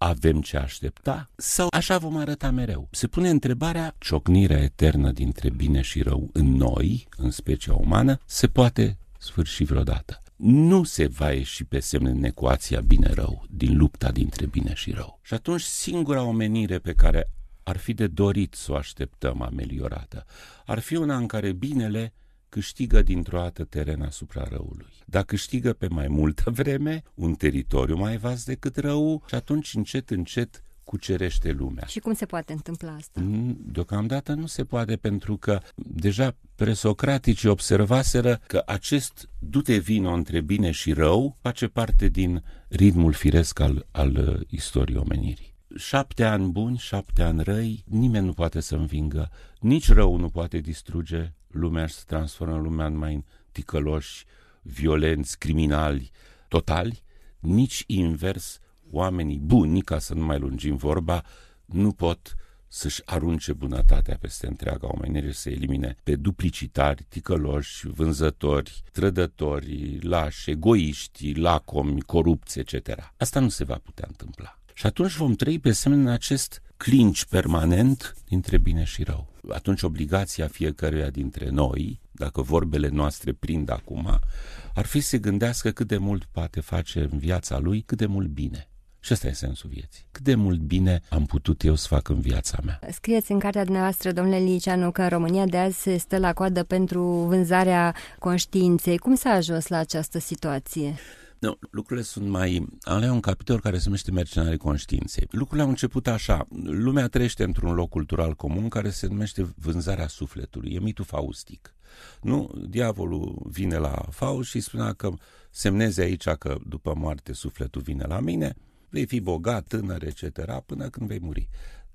avem ce aștepta sau așa vom arăta mereu? Se pune întrebarea, ciocnirea eternă dintre bine și rău în noi, în specia umană, se poate sfârși vreodată. Nu se va ieși pe semne în ecuația bine-rău, din lupta dintre bine și rău. Și atunci singura omenire pe care ar fi de dorit să o așteptăm ameliorată ar fi una în care binele câștigă dintr-o dată teren asupra răului. Dacă câștigă pe mai multă vreme, un teritoriu mai vast decât rău, și atunci încet, încet cucerește lumea. Și cum se poate întâmpla asta? Deocamdată nu se poate, pentru că deja presocraticii observaseră că acest du-te vino între bine și rău face parte din ritmul firesc al istoriei omenirii. 7 ani buni, 7 ani răi, nimeni nu poate să învingă, nici rău nu poate distruge lumea și să transformă lumea în mai ticăloși, violenți, criminali, totali, nici invers, oamenii buni, ca să nu mai lungim vorba, nu pot să-și arunce bunătatea peste întreaga omenire, să elimine pe duplicitari, ticăloși, vânzători, trădători, lași, egoiști, lacomi, corupți, etc. Asta nu se va putea întâmpla. Și atunci vom trăi pe asemenea acest clinch permanent dintre bine și rău. Atunci obligația fiecăruia dintre noi, dacă vorbele noastre prind acum, ar fi să se gândească cât de mult poate face în viața lui, cât de mult bine. Și ăsta e sensul vieții. Cât de mult bine am putut eu să fac în viața mea. Scrieți în cartea dumneavoastră, domnule Liceanu, că în România de azi se stă la coadă pentru vânzarea conștiinței. Cum s-a ajuns la această situație? Nu, lucrurile sunt mai... Am un capitol care se numește Mercenarii Conștiinței. Lucrurile au început așa. Lumea trăiește într-un loc cultural comun care se numește vânzarea sufletului. E mitul faustic. Nu? Diavolul vine la Faust și spunea că semneze aici că după moarte sufletul vine la mine, vei fi bogat, tânăr, etc., până când vei muri.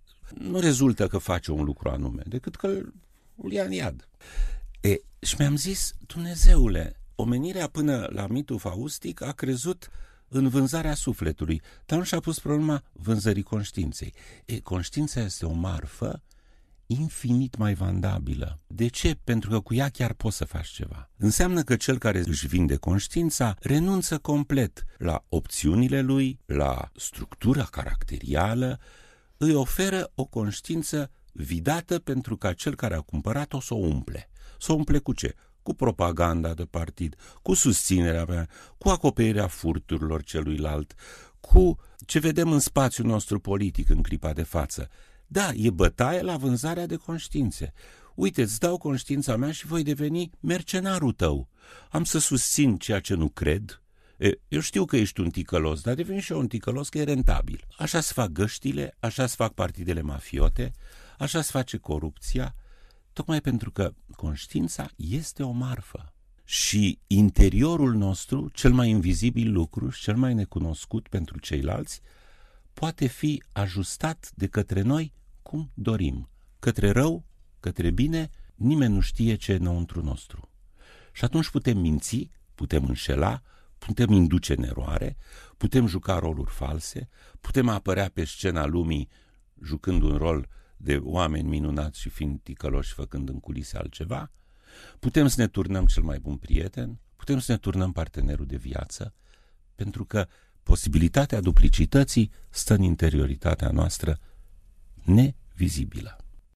Nu rezultă că face un lucru anume, decât că îl ia în iad. Și mi-am zis, Dumnezeule, omenirea până la mitul faustic a crezut în vânzarea sufletului, dar nu și-a pus problema vânzării conștiinței. Conștiința este o marfă infinit mai vandabilă. De ce? Pentru că cu ea chiar poți să faci ceva. Înseamnă că cel care își vinde conștiința renunță complet la opțiunile lui, la structura caracterială, îi oferă o conștiință vidată pentru ca cel care a cumpărat-o să o umple. Să o umple cu ce? Cu propaganda de partid, cu susținerea mea, cu acoperirea furturilor celuilalt, cu ce vedem în spațiul nostru politic în clipa de față. Da, e bătaie la vânzarea de conștiințe. Uite, îți dau conștiința mea și voi deveni mercenarul tău. Am să susțin ceea ce nu cred. Eu știu că ești un ticălos, dar devin și eu un ticălos că e rentabil. Așa se fac găștile, așa se fac partidele mafiote, așa se face corupția, tocmai pentru că conștiința este o marfă. Și interiorul nostru, cel mai invizibil lucru și cel mai necunoscut pentru ceilalți, poate fi ajustat de către noi cum dorim. Către rău, către bine, nimeni nu știe ce e înăuntru nostru. Și atunci putem minți, putem înșela, putem induce în eroare, putem juca roluri false, putem apărea pe scena lumii jucând un rol de oameni minunați și fiind ticăloși făcând în culise altceva, putem să ne turnăm cel mai bun prieten, putem să ne turnăm partenerul de viață, pentru că posibilitatea duplicității stă în interioritatea noastră nevizibilă.